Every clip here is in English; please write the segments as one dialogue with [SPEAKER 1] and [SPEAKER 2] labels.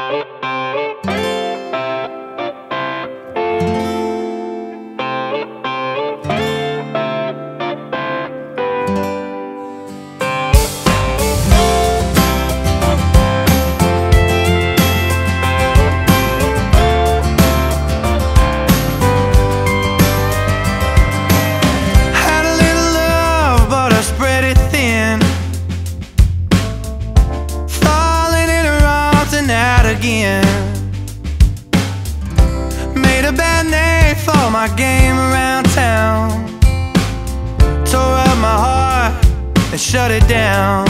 [SPEAKER 1] Made a bad name for my game around town. Tore up my heart and shut it down.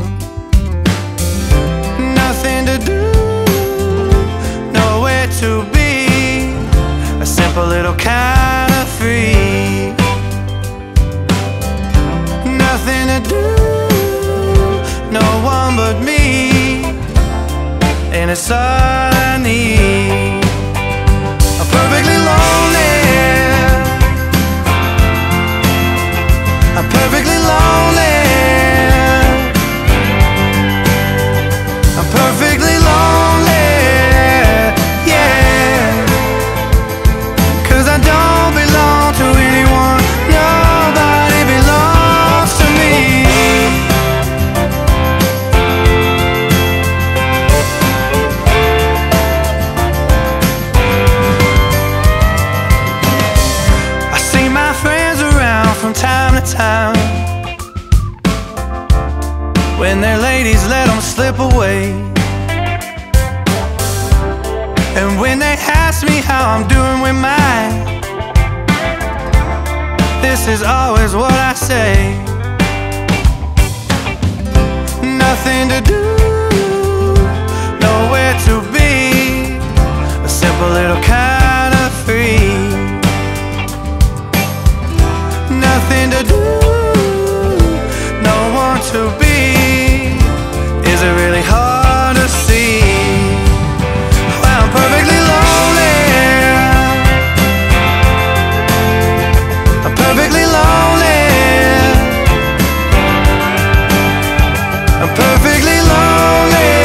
[SPEAKER 1] Nothing to do, nowhere to be. A simple little kind of free. Nothing to do, no one but me, and it's all I need. I'm perfectly lonely. I'm perfectly lonely. I'm perfectly lonely, yeah. 'Cause I don't belong to anyone. Nobody belongs to me. From time to time, when their ladies let them slip away, and when they ask me how I'm doing with mine, this is always what I say. Nothing to do, nowhere to be. A simple little kind of free. Nothing to do, no one to be. Is it really hard to see? Well, I'm perfectly lonely. I'm perfectly lonely. I'm perfectly lonely,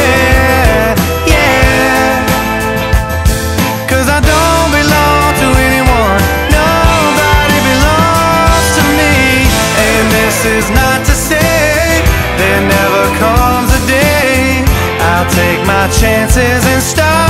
[SPEAKER 1] yeah. 'Cause I don't belong to anyone. Nobody belongs to me. And this is not to say there never comes a day I'll take my chances and start